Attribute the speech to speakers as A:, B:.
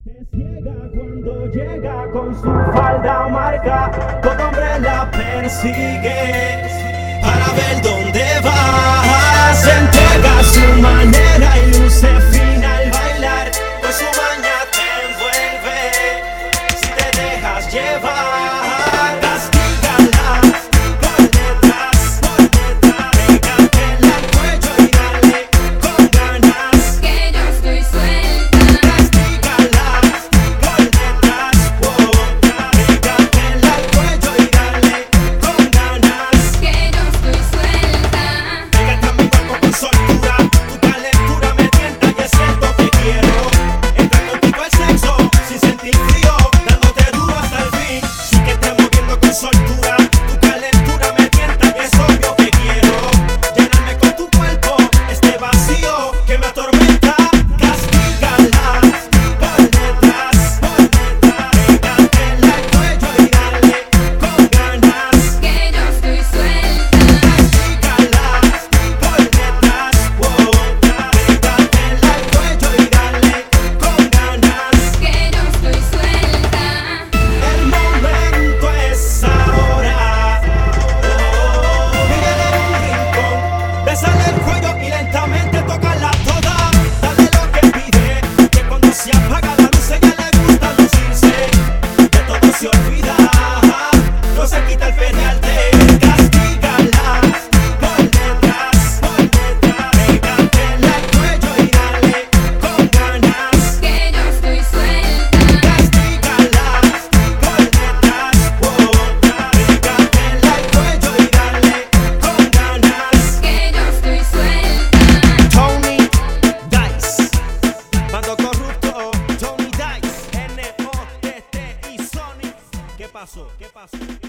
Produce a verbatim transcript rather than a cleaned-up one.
A: Te ciega cuando llega con su falda marca, todo hombre la persigue para ver dónde va. Se entrega a su manera y luce fina al bailar, pues su maña te envuelve si te dejas llevar. Castígala por detrás, por detrás, pégatela al cuello y dale con ganas,
B: que yo estoy suelta.
A: castígala por detrás, oh, pégatela al cuello y dale con ganas.
B: Que yo estoy suelta.
A: Pégate a mi cuerpo con soltura, tu calentura me tienta y es esto que quiero. Entrar contigo al sexo sin sentir frío, dándote duro hasta el fin. Sí que te moviendo con soltura, tu calentura me tienta y es obvio que quiero. Llenarme con tu cuerpo, este vacío que me atormenta. Castígala por detrás, por detrás, pégatela al cuello y dale con ganas.
B: Que yo estoy suelta.
A: Castígala por detrás, oh, pégatela al cuello y dale con ganas.
B: Que yo estoy suelta.
A: El momento es ahora. Oh, pídele en un rincón, bésale el cuello y lentamente tócala toda. Dale lo que pide, que cuando se apaga la luz ella le gusta lucirse. De todo se olvida, no se quita el feriarte. Castígala por detrás, por detrás, pégatela al cuello y dale con ganas.
B: Que yo estoy suelta.
A: Castígala por detrás, oh, pégatela al cuello y dale con ganas.
B: Que yo estoy suelta.
A: Tony Dice, Bando Corrupto, Tony Dice, N O T T y Sony. ¿Qué pasó? ¿Qué pasó?